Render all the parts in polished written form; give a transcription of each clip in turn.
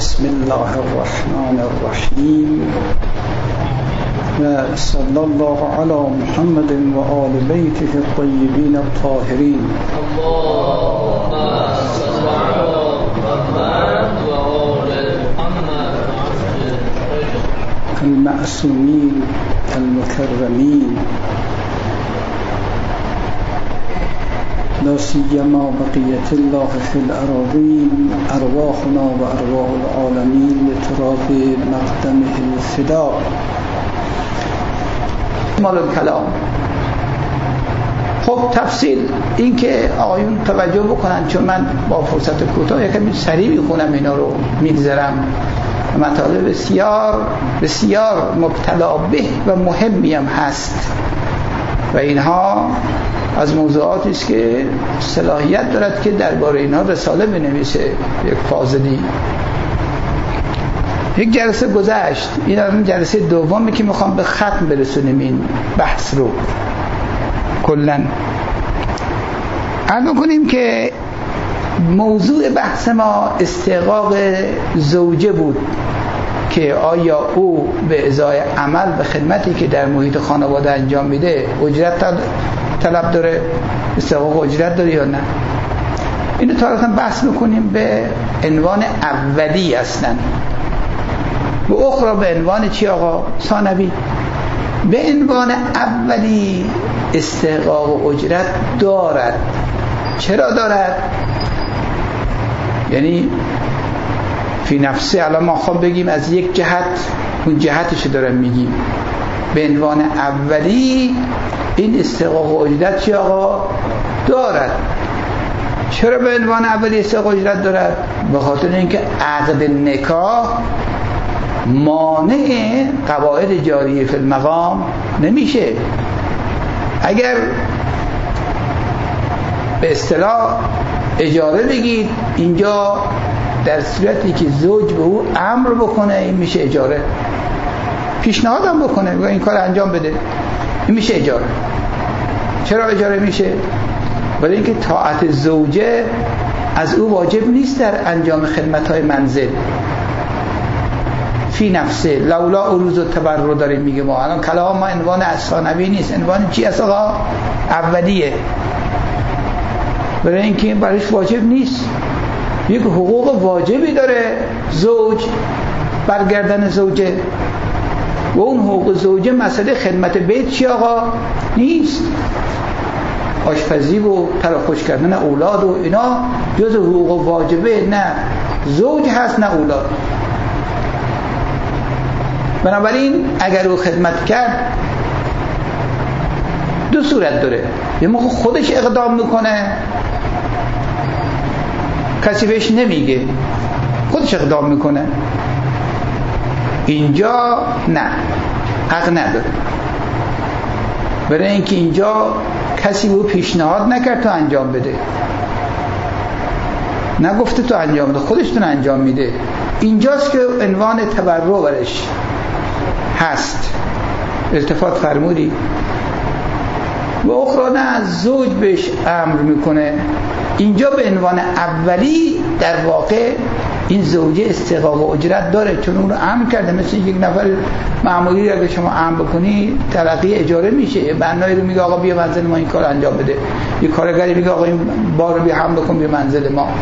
بسم الله الرحمن الرحیم و صلی الله علی محمد و آل بیته الطیبین الطاهرین. اللهم صل علی محمد و آل محمد المعصومین المکرمین، لا سیما بقیت الله فی الأراضین، ارواحنا و ارواح العالمین لتراب مقدمه الفدا. مال کلام. خب تفصیل این که آقایون توجه بکنن، چون من با فرصت کوتاه یکمی سریع میخونم اینا رو میگذرم. مطالب بسیار بسیار مبتلا به و مهمی هم هست و اینها از موضوعاتی است که صلاحیت دارد که درباره اینها رساله بنویسه یک فاضلی. یک جلسه گذشت، این الان جلسه دومی که میخوام به ختم برسونیم این بحث رو. کلاً عرض کنیم که موضوع بحث ما استحقاق زوجه بود که آیا او به ازای عمل و خدمتی که در محیط خانواده انجام میده اجرت طلب داره، استحقاق اجرت داره یا نه. اینو تاریخاً بحث میکنیم به عنوان اولی هستن و اخرى به عنوان چی آقا ثانوی. به عنوان اولی استحقاق اجرت دارد. چرا دارد؟ یعنی فی نفسه. الان ما خواب بگیم از یک جهت، اون جهتش دارم میگیم. به عنوان اولی این استحقاق اجرت چی آقا دارد. چرا به عنوان اولی استحقاق اجرت دارد؟ به خاطر اینکه عقد نکاح مانع قواعد جاریه فی المقام نمیشه. اگر به اصطلاح اجاره بگید اینجا، در صورتی که زوج به او امر بکنه این میشه اجاره، پیشنهاد هم بکنه و این کار انجام بده، این میشه اجاره. چرا اجاره میشه؟ برای اینکه طاعت زوجه از او واجب نیست در انجام خدمت‌های منزل. فی نفسه لولا عروض و تبرع داریم میگه. ما الان کلام ما عنوان ثانوی نیست، عنوان چی است آقا؟ اولیه. برای اینکه برایش واجب نیست. یک حقوق واجبی داره زوج برگردن زوجه و اون حقوق زوجه مسئله خدمت بیت چی آقا؟ نیست. آشپزی و تراخوش کردن اولاد و اینا جز حقوق واجبه نه زوج هست نه اولاد. بنابراین اگر او خدمت کرد دو صورت داره. یه موقع خودش اقدام میکنه، کسی بهش نمیگه، خودش اقدام میکنه، اینجا نه، حق نداره. برای اینکه اینجا کسی به او پیشنهاد نکرد تو انجام بده، نگفته تو انجام بده، خودشتون انجام میده. اینجاست که عنوان تبرع برش هست. التفات فرمودی. و اخرى نه، زوج بهش امر میکنه. اینجا به عنوان اولی در واقع این زوجه استحقاق اجرت داره، چون اون رو امر کرده. مثل یک نفر معمولی اگه شما امر بکنی تلقی اجاره میشه. یه بنایی رو میگه آقا بیا منزل ما این کار انجام بده، یه کارگری میگه آقا این بار رو بیا حمل کن بیا منزل ما.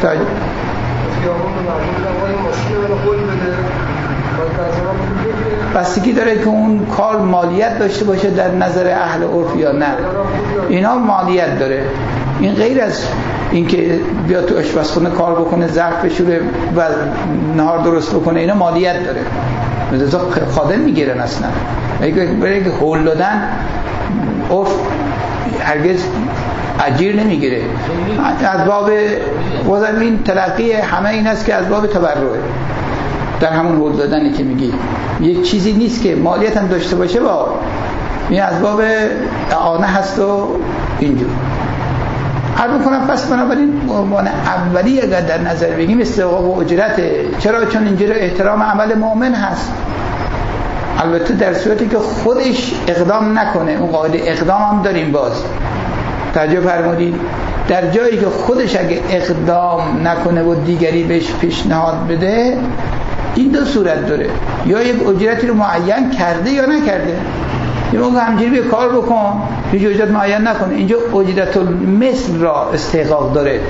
بستگی داره که اون کار مالیت داشته باشه در نظر اهل عرف یا نه. اینا مالیت داره. این غیر از اینکه بیا تو آشپزخونه کار بکنه، ظرف بشوره و نهار درست بکنه، اینا مالیت داره. مثلا خادم میگیرن اصلا. برای اینکه هول دادن عرف هرگز اجیر نمیگیره. از باب این تلقی همه این است که از باب تبرعه. در همون هول دادنی که میگی یک چیزی نیست که مالیت هم داشته باشه، با این از باب اعانه هست و اینجور. عرض میکنم پس بنابراین عنوان اولی اگر در نظر بگیم استحقاق اجرته. چرا؟ چون اینجا احترام عمل مؤمن هست. البته در صورتی که خودش اقدام نکنه. اون قاعده اقدام هم داریم. باز توجه فرمودید در جایی که خودش اگه اقدام نکنه و دیگری بهش پیشنهاد بده، این دو صورت داره، یا یک اجرتی رو معین کرده یا نکرده. یه موقع همجوری به کار بکن، هیچ اجرت معین نکنه، اینجا اجرت المثل را استحقاق داره،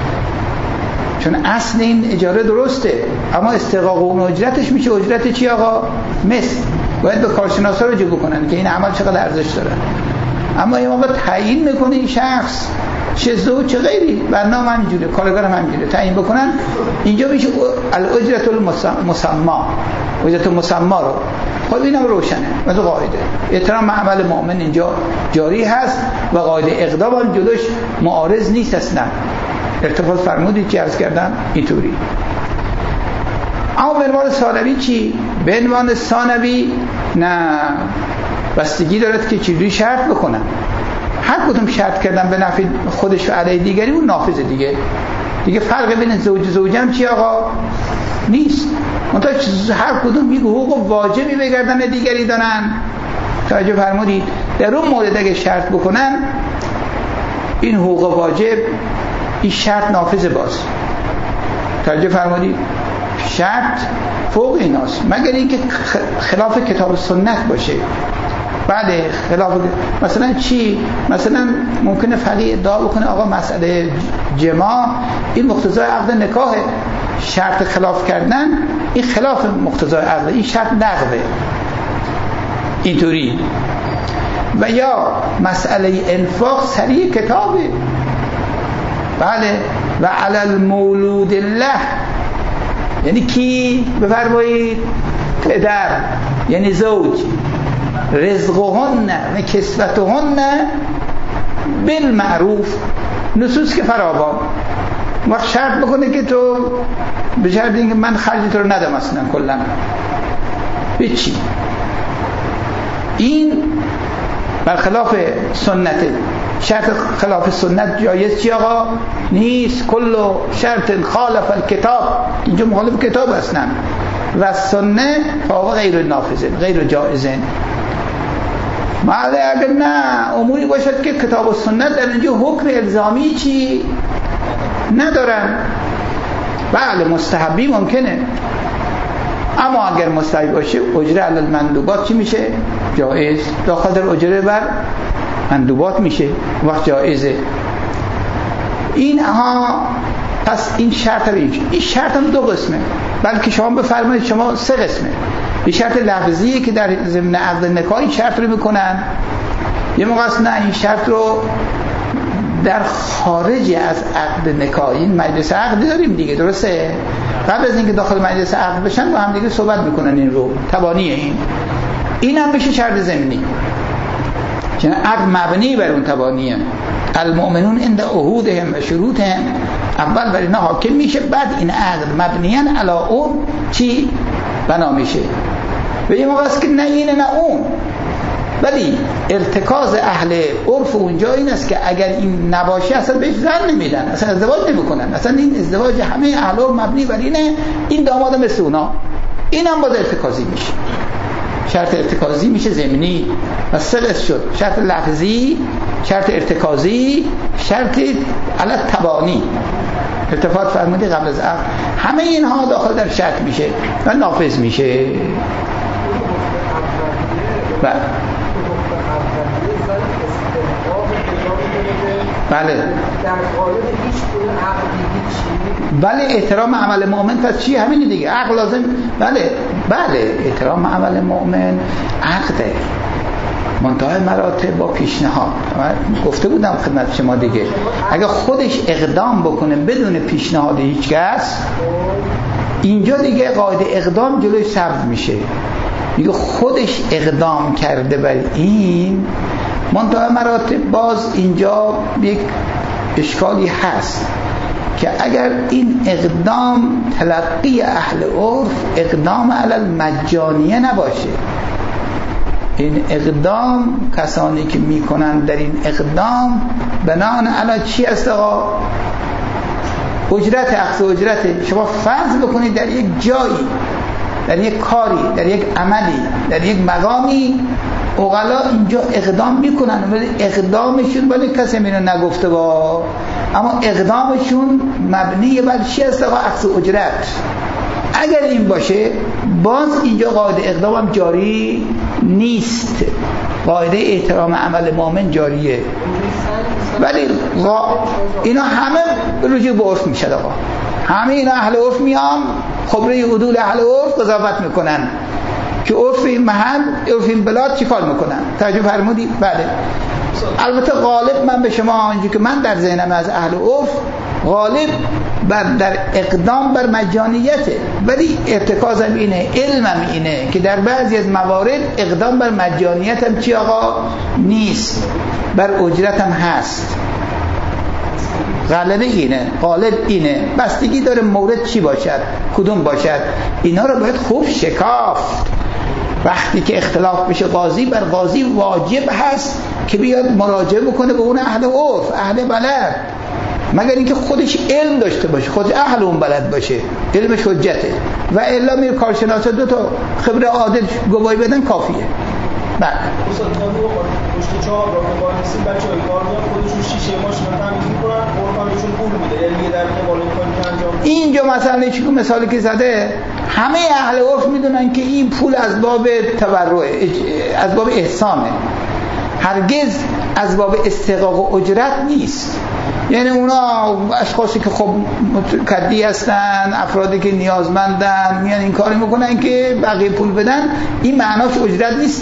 چون اصل این اجاره درسته، اما استحقاق اون اجرتش میشه اجرت چی آقا؟ مثل. باید به کارشناسا رجوع بکنن که این عمل چقدر ارزش داره. اما یه موقع تعیین میکنه این شخص چه زوج چه غیری، برنامه همینجوره، کارگر هم همینجوره تعیین بکنن، اینجا میشه الاجرت المسما، اجرت مسما رو. خب اینم روشنه. مثل قاعده احترام عمل مؤمن اینجا جاری هست و قاعده اقدام هم جلوش معارض نیست اصلا. ارتباط فرمودید که عرض کردم اینطوری. اما به عنوان ثانوی چی؟ به عنوان ثانوی نه، بستگی دارد که چجوری شرط بکنن. هر کدوم شرط کردن به نفع خودش و علیه دیگری اون نافذه دیگه فرق بین زوج زوجم چی آقا؟ نیست. منتها هر کدوم یک حقوق واجبی به گردن دیگری دارن. توجه فرمودید؟ در اون مورد اگه شرط بکنن این حقوق واجب، این شرط نافذه باز. توجه فرمودید؟ شرط فوق ایناست، مگر اینکه خلاف کتاب و سنت باشه. بله خلاف، مثلا چی؟ مثلا ممکنه فقیه ادعا بکنه آقا مسئله جماع این مقتضای عقد نکاهه، شرط خلاف کردن این خلاف مقتضای عقد، این شرط نقضه اینطوری. و یا مسئله انفاق سریع کتابه. بله و علی المولود له، یعنی کی؟ بفرمایید پدر، یعنی زوج، رزقهن و کسوتهن بالمعروف، نصوص که فراوان. وقت شرط بکنه که تو به شرط اینکه من خرج تو رو ندم اصلا کلا به چی؟ این برخلاف سنته. شرط خلاف سنت جایز چی آقا؟ نیست. کل شرط خالف الکتاب، اینجا مخالف کتاب هستن، و سنت فاوق غیر نافذه، غیر جایزه. اگر نه اموری باشد که کتاب و سنت در اینجا حکم الزامی چی ندارن، بله مستحبی ممکنه، اما اگر مستحبی باشه اجره علی المندوبات چی میشه؟ جایز. داخل در اجره بر مندوبات میشه، وقت جایزه. این پس این شرط این شرط هم دو قسمه، بلکه شما بفرمایید شما سه قسمه. این شرط لفظیه که در ضمن عقد نکاح این شرط رو میکنن. یه موقع است نه این شرط رو در خارج از عقد نکاح، این مجلس عقد داریم دیگه، درسته؟ قبل از اینکه داخل مجلس عقد بشن با هم دیگه صحبت میکنن، این رو تبانیه. این هم بشه شرط ضمنی، چون عقد مبنی بر اون تبانیه. المؤمنون عند عهودهم و شروطهم، اول بر اینا حاکم میشه، بعد این عقد مبنیان علی اون چی بنا میشه. و یه موقع است که نه اینه نه اون، ولی ارتکاز اهل عرف اونجا این است که اگر این نباشه اصلا بهش زن نمیدن، اصلا ازدواج نمیکنن، اصلا این ازدواج همه اهل عرف مبنی بر اینه، این داماد مثل اونا، این هم باز ارتکازی میشه. شرط ارتکازی میشه ضمنی و سلس شد، شرط لفظی، شرط ارتکازی، شرط علی تبانی، ارتفاع فرمودی قبل از عقد، همه اینها داخل در شرط میشه و نافذ میشه. بله بله احترام عمل مؤمن پس چی؟ همین دیگه، عقل لازم. بله احترام عمل مؤمن عقده، منتهای مراتب با پیشنهاد. گفته بودم خدمت شما دیگه، اگه خودش اقدام بکنه بدون پیشنهاد هیچ کس، اینجا دیگه قاعده اقدام جلوی سبز میشه. میگه خودش اقدام کرده بر این، منتهای مراتب باز اینجا یک اشکالی هست که اگر این اقدام تلقی اهل عرف اقدام علی المجانیه نباشه، این اقدام کسانی که میکنن در این اقدام بنان علی چی است آقا؟ اجرت، اخذ اجرت. شما فرض بکنید در یک جایی، در یک کاری، در یک عملی، در یک مقامی عقلا اینجا اقدام میکنن، ولی اقدامشون ولی کسی اینو نگفته با اما اقدامشون مبنی بر چی است؟ عکس اجرت. اگر این باشه باز اینجا قاعده اقدام هم جاری نیست، قاعده احترام عمل مؤمن جاریه. ولی اینا همه رجوع به عرف میشه. آقا همه اینا اهل عرف میان خبره عدول اهل عرف قضاوت میکنن که عرف این محل عرف این بلاد چی کار میکنن. توجه فرمودی؟ بله. البته غالب من به شما اینجا که من در ذهنم از اهل عرف غالب در اقدام بر مجانیته، ولی ارتکازم اینه، علمم اینه که در بعضی از موارد اقدام بر مجانیتم چی آقا نیست، بر اجرتم هست. غالب اینه، غالب اینه، بستگی داره مورد چی باشد، کدوم باشد. اینا رو باید خوب شکافت. وقتی که اختلاف بشه قاضی، بر قاضی واجب هست که بیاد مراجعه بکنه به اون اهل عرف، اهل بلد، مگر اینکه خودش علم داشته باشه، خودش اهل اون بلد باشه، علمش حجته. و الا میر کارشناسا دو تا خبره عادل گواهی بدن کافیه. بله. استاد خانم پشت چهار رو وایسین بچه‌های کار میان خودشون شیشه ماشین رو تمیز می‌کنن، قربانشون پول میده، یعنی یه در قبال کاری انجام میده. اینجا مثلا چیکو مثالی که زده همه اهل عرف میدونن که این پول از باب تبرع، از باب احسانه، هرگز از باب استحقاق و اجرت نیست. یعنی اونا اشخاصی که خب متکدی هستن، افرادی که نیازمندن، میان این کاری میکنن که بقیه پول بدن، این معناش اجرت نیست.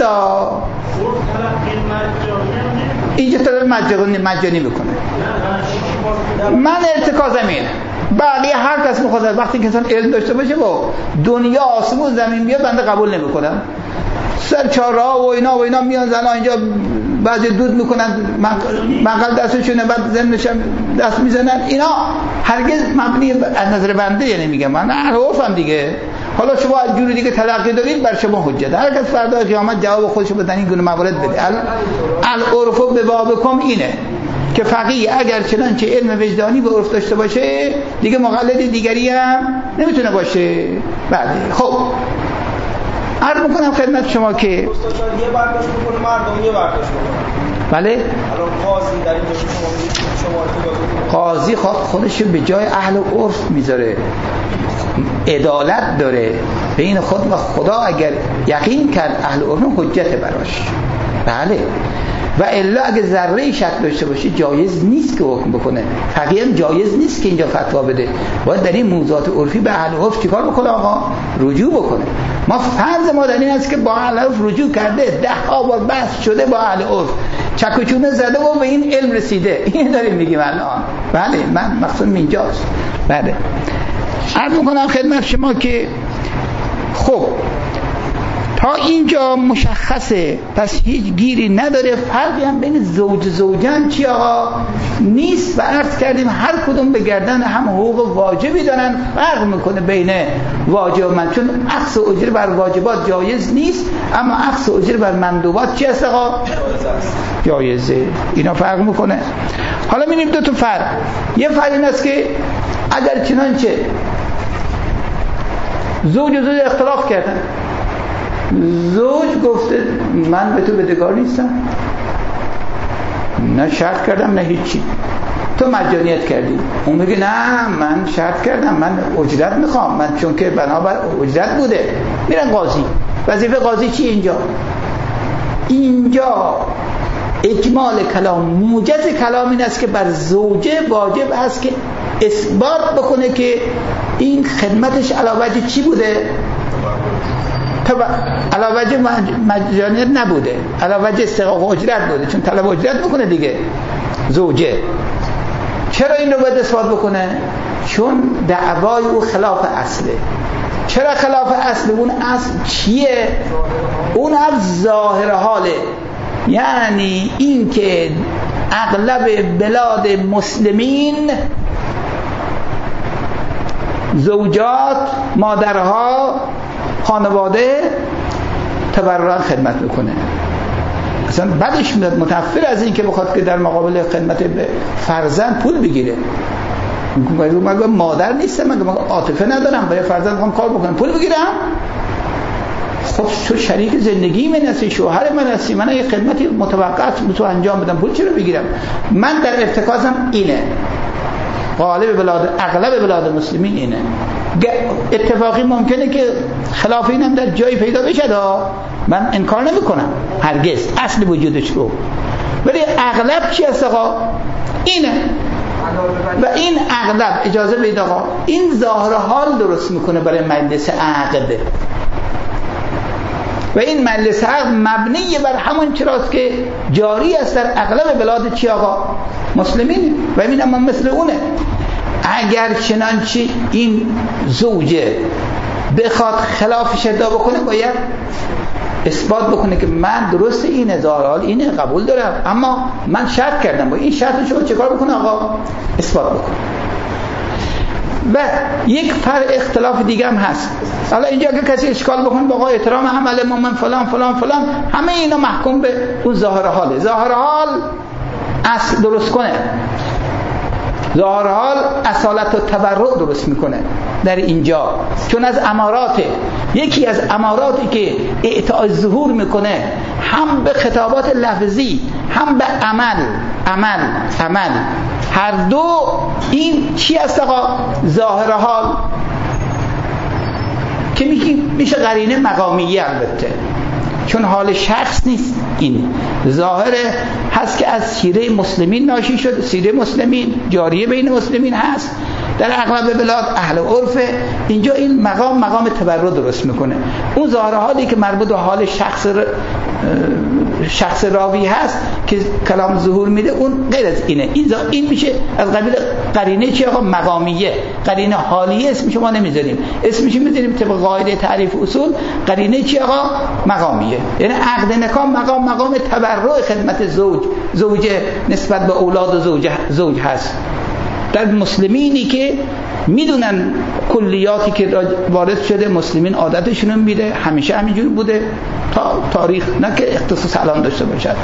اینجا طلب مجانی میکنه. من ارتکازم اینه، بقیه هر کس میخواد وقتی که انسان علم داشته باشه با دنیا آسمون زمین بیاد بنده قبول نمیکنم. سرچارا و اینا میان زنا اینجا بعضی دود میکنن، منقل دستشونه، بعد ضمنش دست میزنن. اینا هرگز مبنی از نظر بنده، یعنی میگم من عرفم دیگه. حالا شما از جوری دیگه تلقی دارید، بر شما حجت. هر کس فردا قیامت جواب خودشو بدن این گونه موارد بده. العرف به بابکم اینه که فقیه اگر چنانچه علم وجدانی به عرف داشته باشه دیگه مقلد دیگری هم نمیتونه باشه. بله. خب عرض میکنم خدمت شما که استاد یه برداشت میکنه مردم یه برداشت میکنه. بله. الان قاضی در اینجا شما قاضی خودش به جای اهل عرف میذاره، عدالت داره بین خود و خدا. اگر یقین کرد اهل عرف حجت براش. بله. و الا اگه ذره شک داشته باشه جایز نیست که حکم بکنه. فقیه هم جایز نیست که اینجا فتوا بده. باید در این موضوعات عرفی به اهل عرف چیکار بکنه آقا؟ رجوع بکنه. ما فرض ما در این است که با اهل عرف رجوع کرده، 10 بار بحث شده با اهل عرف، چک و چونه زده و به این علم رسیده. این داریم میگیم الان. بله، من مقصود اینجاست. بله. عرض میکنم خدمت شما که خب تا اینجا مشخصه، پس هیچ گیری نداره. فرقی هم بین زوج زوجن چی آقا نیست. و عرض کردیم هر کدوم به گردن هم حقوق واجبی دارن. فرق میکنه بین واجب و مندوب، چون اخذ اجره بر واجبات جایز نیست، اما اخذ اجره بر مندوبات چی است آقا؟ جایزه. اینا فرق میکنه. حالا می‌بینیم دو تا فرق. یه فرق این است که اگر چنانچه زوج و زوج اختلاف کردن، زوج گفته من به تو بدهکار نیستم، نه شرط کردم نه هیچی، تو مجانیت کردی. اون میگه نه من شرط کردم، من اجرت میخوام، من چون که بنابر اجرت بوده. میرن قاضی. وظیفه قاضی چی اینجا اجمال کلام، موجز کلام این است که بر زوجه واجب است که اثبات بکنه که این خدمتش علاوه چی بوده؟ علاوه مجانیت نبوده، علاوه استحقاق اجرت بوده، چون طلب اجرت میکنه دیگه زوجه. چرا این رو باید اثبات بکنه؟ چون دعوای او خلاف اصله. چرا خلاف اصل؟ اون اصل چیه؟ اون اصل ظاهر حاله، یعنی این که اغلب بلاد مسلمین زوجات، مادرها، خانواده تبرعاً خدمت میکنه. اصلا بعدش متنفر از این که بخواد که در مقابل خدمت به فرزند پول بگیره. مگه مادر نیستم، مگه عاطفه ندارم برای فرزند میخوام کار بکنم پول بگیرم؟ خب تو شریک زندگی من هستی، شوهر من هستی، من یه خدمتی متوقعت تو انجام بدم، پول چرا بگیرم؟ من در ارتکازم اینه. غالب اغلب بلاد مسلمین اینه. اتفاقی ممکنه که خلاف اینم در جایی پیدا بشه، من انکار نمیکنم هرگز اصل وجودش رو، ولی اغلب چی هست آقا؟ اینه. و این اغلب اجازه بدید آقا، این ظاهر حال درست میکنه برای مجلس عقد، و این مجلس عقد مبنی بر همون چراست که جاری است در اغلب بلاد چی آقا؟ مسلمین. و این اما مثل اونه. اگر چنانچه این زوجه بخواد خلافش ادعا بکنه، باید اثبات بکنه که من درست این ظاهر حال اینه، قبول دارم، اما من شرط کردم. با این شرط شما چه کار بکنه آقا؟ اثبات بکنه. و یک فرق اختلاف دیگه هم هست. حالا اینجا که کسی اشکال بکنه با احترام عمل مومن فلان فلان فلان، همه اینا محکوم به اون ظاهر حاله. ظاهر حال اصل درست کنه، ظاهر حال اصالت و تبرع درست میکنه در اینجا، چون از اماراته. یکی از اماراتی که اعطاء ظهور میکنه هم به خطابات لفظی هم به عمل هر دو، این چی است آقا؟ ظاهر حال که میشه قرینه مقامیه، البته چون حال شخص نیست، این ظاهره هست که از سیره مسلمین ناشی شد. سیره مسلمین جاریه بین مسلمین هست در اغلب بلاد، اهل عرف. اینجا این مقام تبرع درست میکنه. اون ظاهر حالی که مربوط به حال شخص راوی هست که کلام ظهور میده، اون غیر از اینه. این میشه از قبیل قرینه چی آقا؟ مقامیه. قرینه حالیه اسم شما نمیذاریم، اسمش میذاریم طبق قاعده تعریف اصول. قرینه چی آقا؟ مقامیه. یعنی عقد نکاح مقام تبرع خدمت زوجه نسبت به اولاد و زوج هست. در مسلمینی که میدونن کلیاتی که وارد شده، مسلمین عادتشون میده، همیشه همینجور بوده تا تاریخ، نه که اختصاص الان داشته باشد.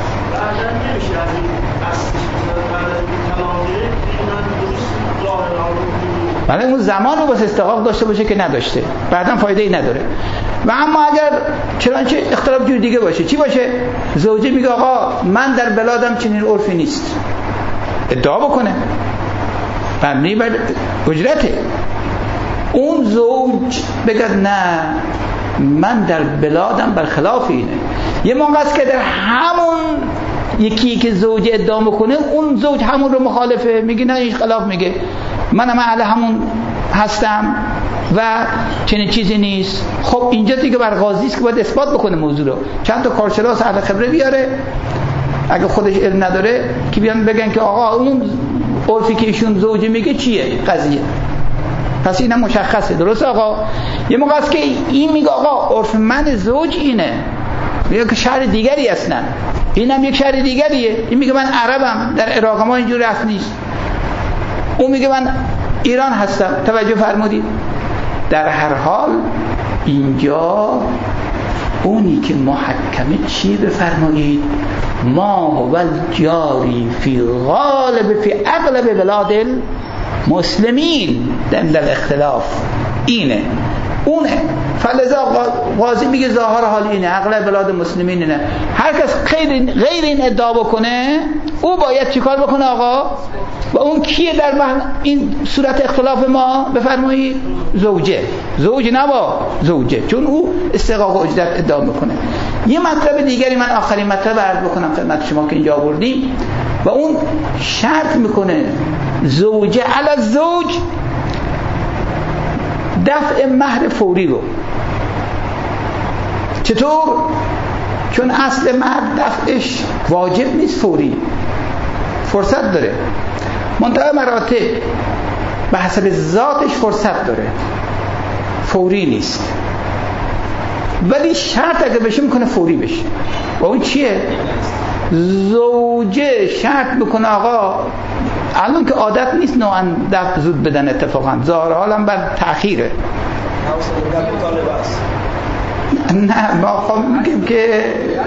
ولی اون زمان رو بس استحقاق داشته باشه که نداشته، بعداً فایده ای نداره. و اما اگر چنانچه اختلاف جور دیگه باشه، چی باشه؟ زوجه میگه آقا من در بلادم چنین عرفی نیست، ادعا بکنه مبنی بر اجرته. اون زوج بگه نه من در بلادم برخلاف اینه. یه موقع است که در همون یکی که زوج ادعا بکنه، اون زوج همون رو مخالفه، میگه نه این خلاف، میگه منم اهل همون هستم و چنین چیزی نیست. خب اینجا دیگه بر قاضی است که باید اثبات بکنه موضوع رو. چند تا کارشناس اهل خبره بیاره، اگه خودش علم نداره که بیان بگن که آقا اون عرفی که ایشون زوجه میگه چیه قضیه. پس اینم مشخصه، درست آقا؟ یه موقع است که این میگه آقا عرف من زوج اینه، میگه که شهر دیگری هستن، اینم یک شهر دیگریه. این میگه من عربم، در عراق ما اینجوری هست نیست. اون میگه من ایران هستم. توجه فرمودید؟ در هر حال اینجا اونی که محکمه چی بفرمایید؟ ما هو الجاری فی غالب فی اغلب بلاد المسلمین در اختلاف اینه اونه. فلذا قاضی میگه ظاهر حال اینه، اغلب بلاد مسلمین اینه. هر کس غیر این ادعا بکنه، او باید چیکار بکنه آقا؟ و اون کیه در این صورت اختلاف ما؟ بفرمایید زوج نبا زوجه، چون او استحقاق و اجرت ادعا میکنه. یه مطلب دیگری من آخرین مطلب عرض بکنم خدمت شما که اینجا آوردیم، و اون شرط میکنه زوجه علی زوج دفع مهر فوری رو. چطور؟ چون اصل مهر دفعش واجب نیست، فوری فرصت داره، منتها مراتب به حسب ذاتش فرصت داره، فوری نیست. ولی شرط اگه بشه میکنه فوری بشه. و اون چیه؟ زوجه شرط میکنه آقا، الان که عادت نیست نوعا دفع زود بدن، اتفاقا ظاهر حالم بر تأخیره. نه ما خب میگیم که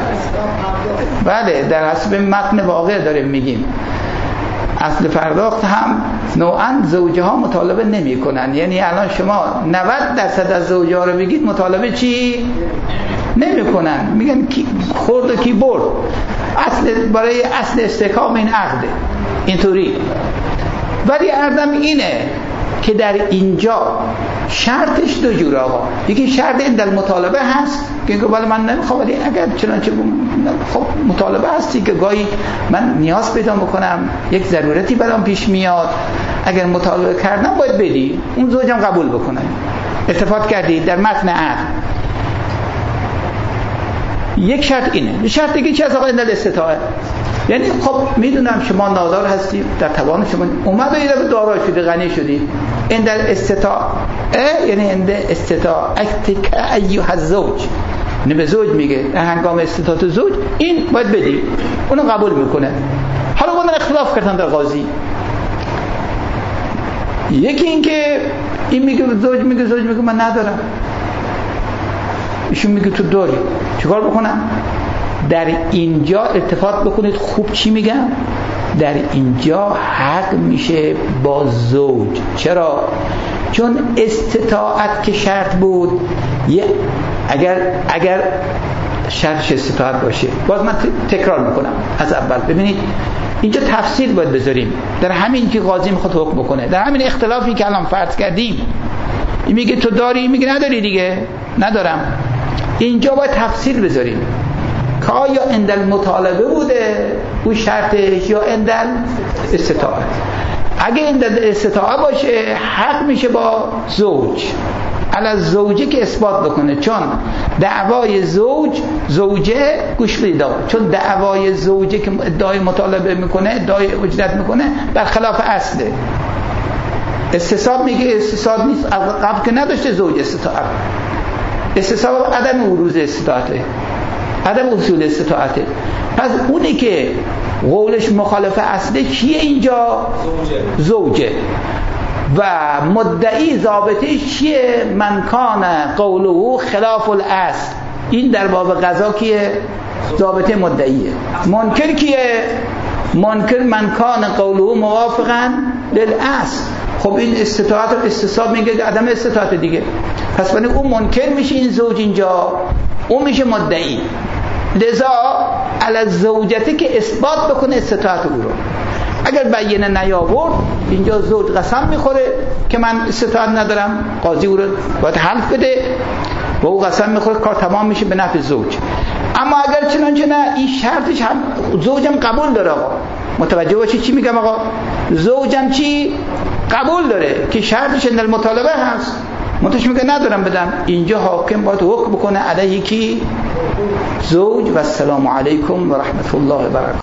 بله در حسب متن واقع داریم میگیم اصل پرداخت هم نوعا زوجه ها مطالبه نمی کنن. یعنی الان شما 90% از زوجه ها رو بگید مطالبه چی؟ نمی کنن، میگن کی خورد و کی برد. اصل برای اصل استحکام این عقده اینطوری. ولی عرضم اینه که در اینجا شرطش دو جور آقا. یکی شرط این در مطالبه هست که ولی من نمیخوام، ولی اگر چنانچه خب مطالبه هستی که گاهی من نیاز پیدا بکنم، یک ضرورتی برام پیش میاد، اگر مطالبه کردم باید بدی، اون زوجم قبول بکنه. اتفاق کردی در متن عقد. یک شرط اینه. شرط دیگه چی از آقا؟ اندل استطاعه. یعنی خب میدونم شما نادار هستی، در توان شما اومد و یه دفعه دارا شدی، غنی شدی. اندل استطاعه یعنی اندل استطاعتک ایها الزوج، نه به زوج میگه در هنگام استطاعت زوج این باید بدی، اونو قبول میکنه. حالا اون اختلاف کردن در قاضی. یکی این که این میگه زوج میگه من ندارم، ایشون میگه تو داری، چیکار بکنم؟ در اینجا اتفاق بکنید خوب چی میگم؟ در اینجا حق میشه با زوج. چرا؟ چون استطاعت که شرط بود، اگر شرطش استطاعت باشه، باز من تکرار میکنم از اول. ببینید اینجا تفصیل باید بذاریم در همین که قاضی میخواد حکم بکنه، در همین اختلافی که الان فرض کردیم. این میگه تو داری، این میگه نداری دیگه، ندارم. اینجا باید تفصیل بذاریم که آیا اندل مطالبه بوده اون شرطش یا اندل استطاعت. اگه اندل استطاعت باشه حق میشه با زوج، علی زوجه که اثبات بکنه، چون دعوای زوجه گوش بدید، چون دعوای زوجه که ادعای مطالبه میکنه، ادعای اجرت میکنه، برخلاف اصله. استصحاب میگه استصحاب نیست، قبل که نداشته زوج استطاعت. استصحاب عدم وروز استطاعته، عدم اصول استطاعته. پس اونی که قولش مخالف اصله کیه اینجا؟ زوجه. و مدعی ضابطه چیه؟ من کان قوله خلاف الاصل. این در باب قضا کیه؟ ضابطه مدعیه. منکر کیه؟ منکر من کان قوله موافقا للاصل. خب این استطاعت رو استصحاب میگه عدم استطاعت دیگه. پس بنابراین اون منکر میشه، این زوج اینجا اون میشه مدعی. لذا علی زوجته که اثبات بکنه استطاعت او رو. اگر بیانه نیاورد اینجا زوج قسم میخوره که من استطاعت ندارم، قاضی او رو باید حلف بده و او قسم میخوره، کار تمام میشه به نفع زوج. اما اگر چنانچه نه، این شرطش هم زوجم قبول داره. آقا متوجه باشید چی میگم آقا؟ زوجم چی قبول داره که شرطش اندل مطالبه هست، منتش میگه ندارم بدم. اینجا حاکم باید حکم بکنه علیه کی؟ زوج. و السلام علیکم و رحمت الله و برکاته.